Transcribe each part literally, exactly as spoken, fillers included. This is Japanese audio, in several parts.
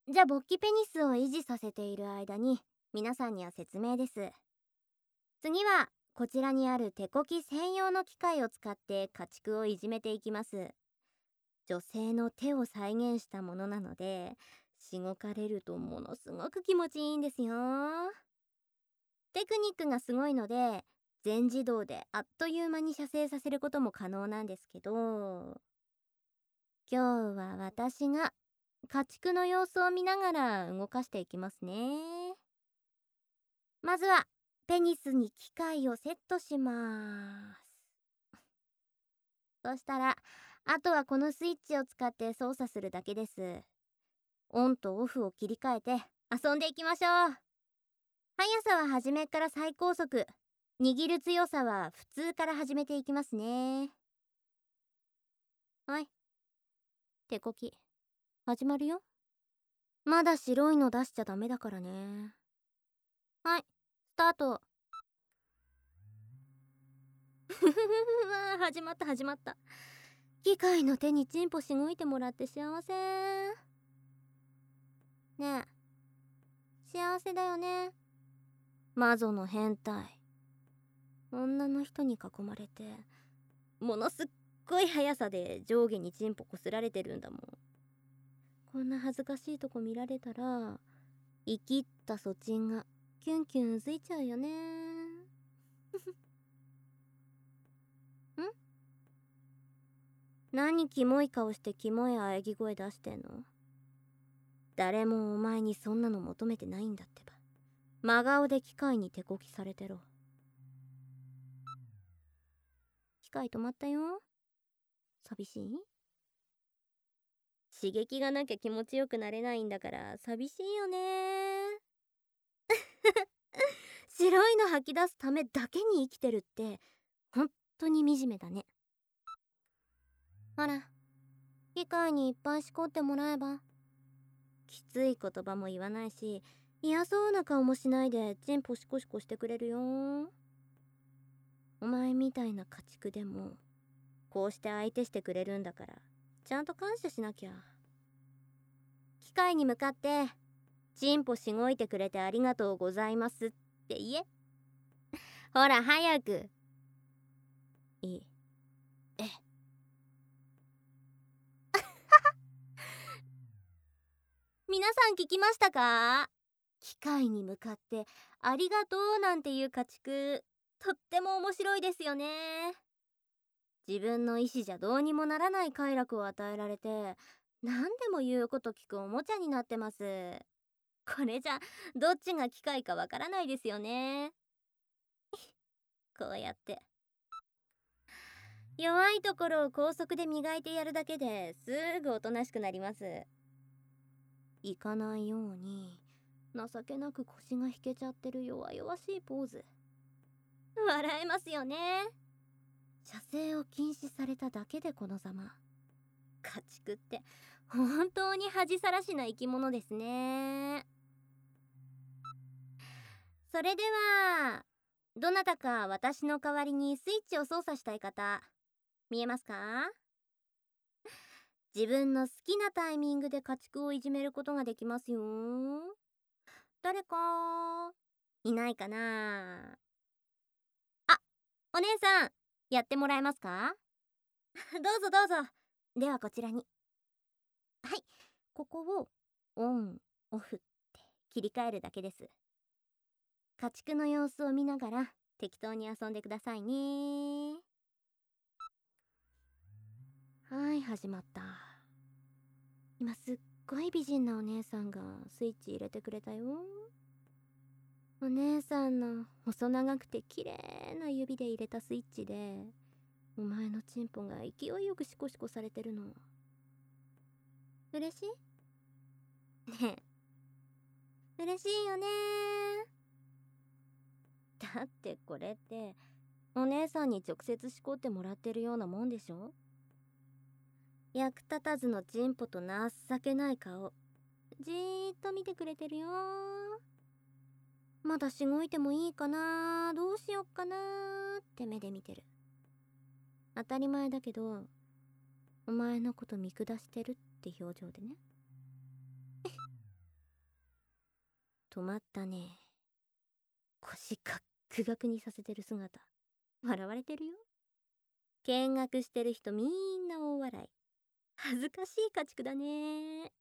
じゃあ勃起ペニスを維持させている間に皆さんには説明です。次はこちらにある手こき専用の機械を使って家畜をいじめていきます。女性の手を再現したものなので、しごかれるとものすごく気持ちいいんですよ。テクニックがすごいので、全自動であっという間に射精させることも可能なんですけど、今日は私が家畜の様子を見ながら動かしていきますね。まずはペニスに機械をセットします。そしたらあとはこのスイッチを使って操作するだけです。オンとオフを切り替えて遊んでいきましょう。速さは初めから最高速、握る強さは普通から始めていきますね。はい、手こき始まるよ。まだ白いの出しちゃダメだからね。はい、スタート。ふふふふ、わー、始まった始まった。機械の手にチンポしごいてもらって幸せ。ねえ、幸せだよね。魔女の変態。女の人に囲まれてものすっごい速さで上下にチンポこすられてるんだもん。こんな恥ずかしいとこ見られたら生きったそちんがキュンキュンうずいちゃうよね。ん何キモい顔してキモい喘ぎ声出してんの。誰もお前にそんなの求めてないんだってば。真顔で機械に手こきされてろ。機械止まったよ。寂しい？刺激がなきゃ気持ちよくなれないんだから寂しいよね。白いの吐き出すためだけに生きてるって本当に惨めだね。ほら、機械にいっぱいしこってもらえば。きつい言葉も言わないし、嫌そうな顔もしないでチンポシコシコしてくれるよ。お前みたいな家畜でもこうして相手してくれるんだからちゃんと感謝しなきゃ。機械に向かってチンポしごいてくれてありがとうございますって言え。ほら早く。いいえ。皆さん聞きましたか？機械に向かってありがとうなんていう家畜、とっても面白いですよね。自分の意志じゃどうにもならない快楽を与えられて何でも言うこと聞くおもちゃになってます。これじゃどっちが機械かわからないですよね。こうやって弱いところを高速で磨いてやるだけですぐおとなしくなります。行かないように情けなく腰が引けちゃってる弱々しいポーズ。笑えますよね。射精を禁止されただけでこのざま。家畜って本当に恥さらしな生き物ですね。それではどなたか私の代わりにスイッチを操作したい方見えますか？自分の好きなタイミングで家畜をいじめることができますよ。誰かいないかな。あ、お姉さんやってもらえますか？どうぞどうぞ。ではこちらに。はい、ここをオンオフって切り替えるだけです。家畜の様子を見ながら適当に遊んでくださいね。はい、始まった。今すっごい美人なお姉さんがスイッチ入れてくれたよ。お姉さんの細長くて綺麗な指で入れたスイッチでお前のチンポが勢いよくシコシコされてるの。嬉しい？ねえ、嬉しいよね。だってこれってお姉さんに直接しこってもらってるようなもんでしょ。役立たずのチンポと情けない顔じーっと見てくれてるよ。まだしごいてもいいかな、どうしよっかなって目で見てる。当たり前だけどお前のこと見下してるって表情でね。 止まったね。腰ガックガクにさせてる姿笑われてるよ。見学してる人みんな大笑い。恥ずかしい家畜だね。ん、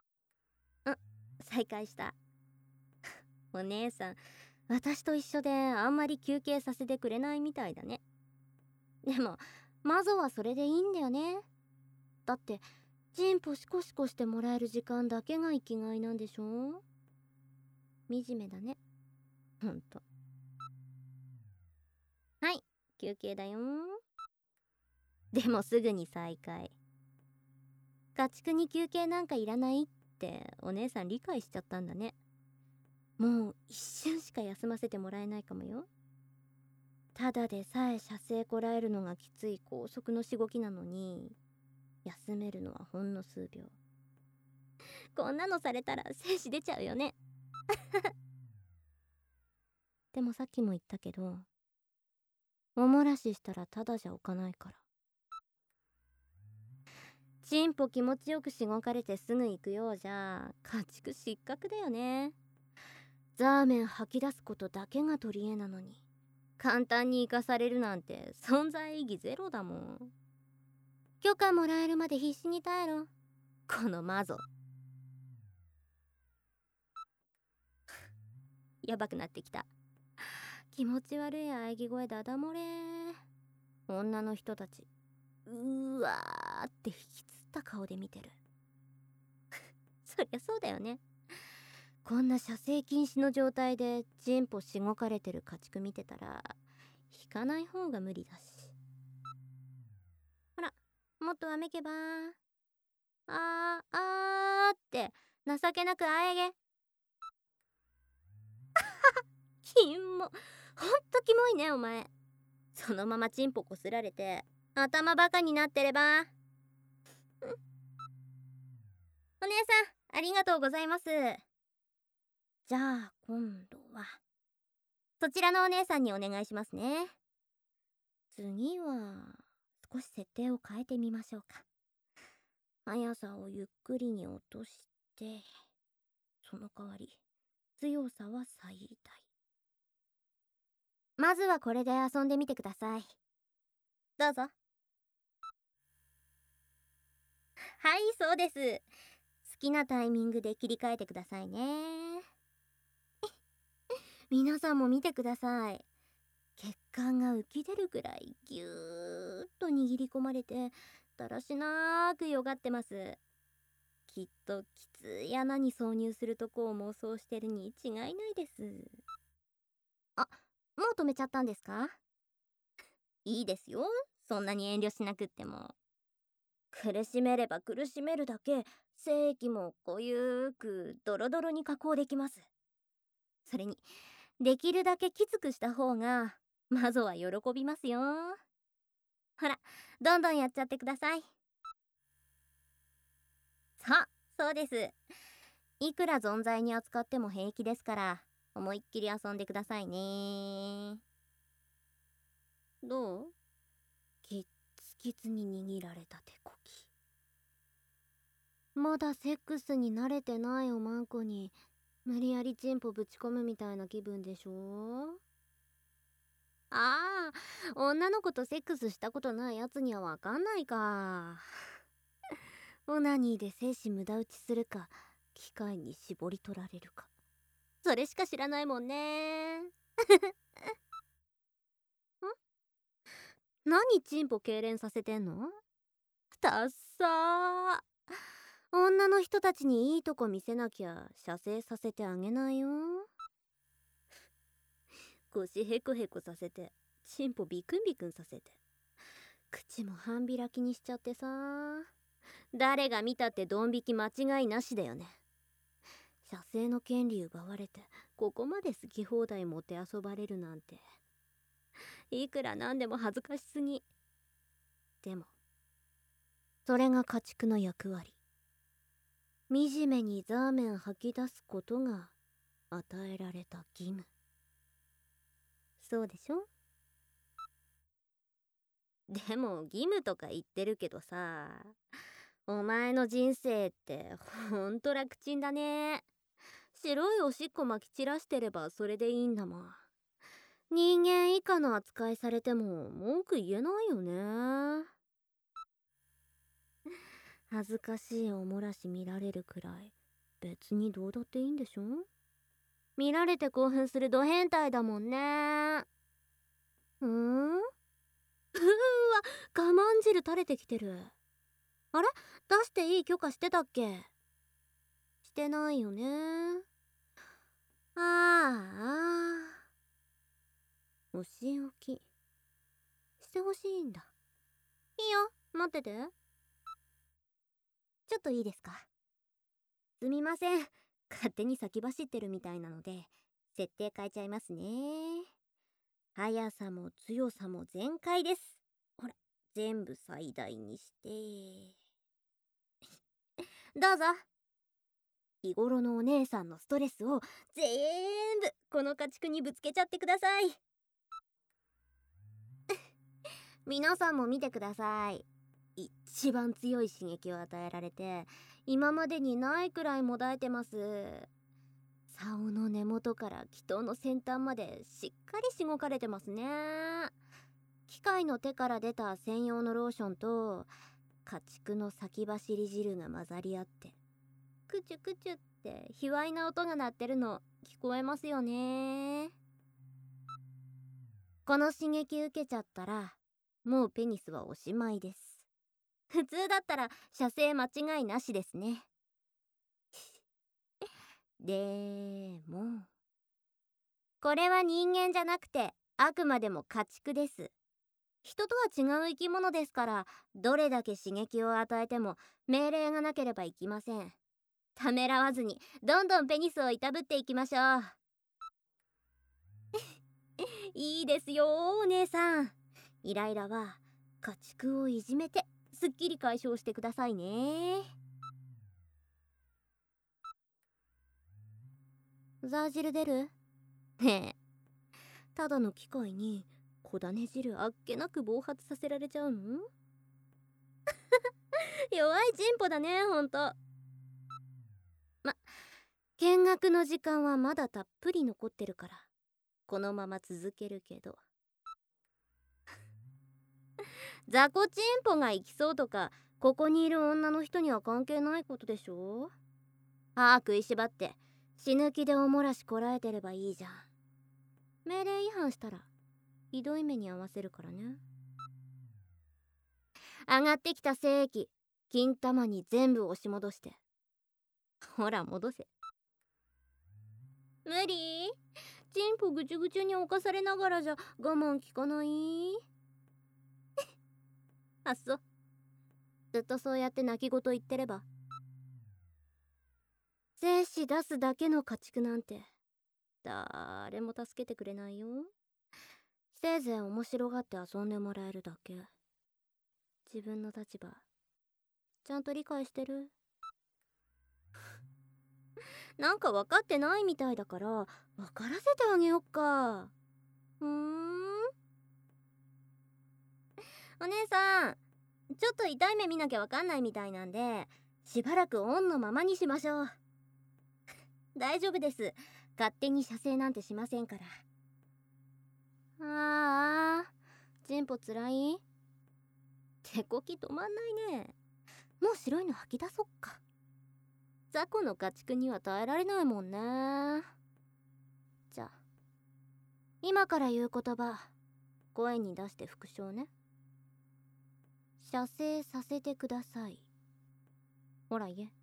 再開した。お姉さん、私と一緒であんまり休憩させてくれないみたいだね。でもマゾはそれでいいんだよね。だってチンポシコシコしてもらえる時間だけが生きがいなんでしょ。惨めだね、ほんと。はい、休憩だよ。でもすぐに再開。家畜に休憩なんかいらないってお姉さん理解しちゃったんだね。もう一瞬しか休ませてもらえないかもよ。ただでさえ射精こらえるのがきつい高速のしごきなのに、休めるのはほんの数秒。こんなのされたら精子出ちゃうよね。でもさっきも言ったけど、おもらししたらただじゃおかないから。チンポ気持ちよくしごかれてすぐ行くようじゃ家畜失格だよね。ザーメン吐き出すことだけが取り柄なのに、簡単に生かされるなんて存在意義ゼロだもん。許可もらえるまで必死に耐えろ、このマゾ。やばくなってきた。気持ち悪い喘ぎ声ダダ漏れ。女の人たちうーわーって引きつった顔で見てる。そりゃそうだよね。こんな射精禁止の状態でチンポしごかれてる家畜見てたら引かない方が無理だし。ほら、もっとわめけば。あーあーって情けなくあえげ。キンモ、ほんとキモいねお前。そのままチンポこすられて頭バカになってれば。お姉さんありがとうございます。じゃあ今度はそちらのお姉さんにお願いしますね。次は少し設定を変えてみましょうか。速さをゆっくりに落として、その代わり強さは最大。まずはこれで遊んでみてください。どうぞ。はい、そうです。好きなタイミングで切り替えてくださいね。皆さんも見てください。血管が浮き出るぐらいぎゅーっと握り込まれてだらしなーくよがってます。きっときつい穴に挿入するとこを妄想してるに違いないです。あ、もう止めちゃったんですか？いいですよ、そんなに遠慮しなくっても。苦しめれば苦しめるだけ精液もこゆーくドロドロに加工できます。それにできるだけきつくした方がマゾは喜びますよ。ほら、どんどんやっちゃってください。そう、そうです。いくら存在に扱っても平気ですから思いっきり遊んでくださいね。どう？キッツキツに握られた手こき。まだセックスに慣れてないおまんこに無理やりチンポぶち込むみたいな気分でしょ。ああ、女の子とセックスしたことないやつにはわかんないか。オナニーで精子無駄打ちするか機械に絞り取られるか、それしか知らないもんね。ん、何チンポ痙攣させてんの？たっさー。女の人たちにいいとこ見せなきゃ射精させてあげないよ。腰ヘコヘコさせてチンポビクンビクンさせて口も半開きにしちゃってさ、誰が見たってドン引き間違いなしだよね。射精の権利奪われてここまで好き放題もて遊ばれるなんて、いくらなんでも恥ずかしすぎ。でもそれが家畜の役割。惨めにザーメン吐き出すことが与えられた義務。そうでしょ？でも義務とか言ってるけどさ、お前の人生ってほんと楽ちんだね。 白いおしっこまき散らしてればそれでいいんだもん。人間以下の扱いされても文句言えないよね。恥ずかしいおもらし見られるくらい別にどうだっていいんでしょ。見られて興奮するド変態だもんね。うん。うわ、我慢汁垂れてきてる。あれ、出していい許可してたっけ。してないよね。ああ、お仕置きしてほしいんだ。いいよ、待ってて。ちょっといいですか。すみません、勝手に先走ってるみたいなので設定変えちゃいますね。速さも強さも全開です。ほら、全部最大にしてどうぞ。日頃のお姉さんのストレスを全部この家畜にぶつけちゃってください。皆さんも見てください。一番強い刺激を与えられて今までにないくらいもだえてます。竿の根元から気筒の先端までしっかりしごかれてますね。機械の手から出た専用のローションと家畜の先走り汁が混ざり合ってクチュクチュって卑猥な音が鳴ってるの聞こえますよね。この刺激受けちゃったらもうペニスはおしまいです。普通だったら射精間違いなしですね。でもこれは人間じゃなくてあくまでも家畜です。人とは違う生き物ですから、どれだけ刺激を与えても命令がなければいきません。ためらわずにどんどんペニスをいたぶっていきましょう。いいですよお姉さん。イライラは家畜をいじめてすっきり解消してくださいね。ザー汁出る？ねえ、ただの機械に小種汁あっけなく暴発させられちゃうの？弱いチンポだね、ほんと。ま、見学の時間はまだたっぷり残ってるからこのまま続けるけど雑魚チンポが行きそうとかここにいる女の人には関係ないことでしょ。歯食いしばって死ぬ気でおもらしこらえてればいいじゃん。命令違反したらひどい目に遭わせるからね。上がってきた精液金玉に全部押し戻して。ほら戻せ。無理？チンポぐちゅぐちゅに侵されながらじゃ我慢効かない？あっそ、ずっとそうやって泣き言言ってれば。精子出すだけの家畜なんて誰も助けてくれないよ。せいぜい面白がって遊んでもらえるだけ。自分の立場ちゃんと理解してる？なんか分かってないみたいだから分からせてあげよっか。ふーん。お姉さん、ちょっと痛い目見なきゃ分かんないみたいなんでしばらくオンのままにしましょう。大丈夫です、勝手に射精なんてしませんから。ああ、チンポつらい？手こき止まんないね。もう白いの吐き出そっか。雑魚の家畜には耐えられないもんね。じゃあ今から言う言葉声に出して復唱ね。射精させてください。ほら言え。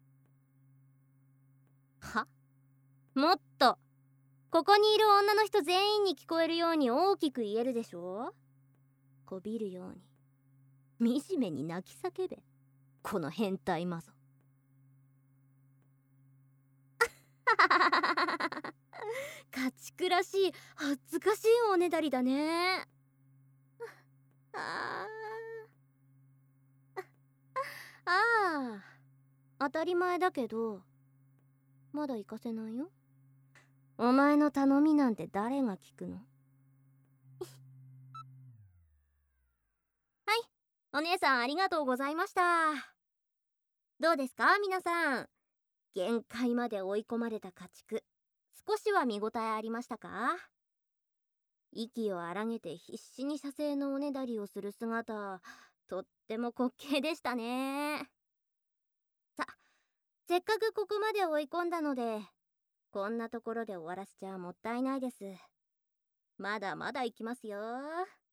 は？もっとここにいる女の人全員に聞こえるように大きく言えるでしょ。こびるように惨めに泣き叫べ、この変態マゾ。家畜らしい恥ずかしいおねだりだね。あーあー、当たり前だけどまだ行かせないよ。お前の頼みなんて誰が聞くの？はい、お姉さんありがとうございました。どうですか皆さん、 限界まで追い込まれた家畜、少しは見応えありましたか？息を荒げて必死に射精のおねだりをする姿、とっても滑稽でしたね。さ、せっかくここまで追い込んだので、こんなところで終わらせちゃもったいないです。まだまだ行きますよ。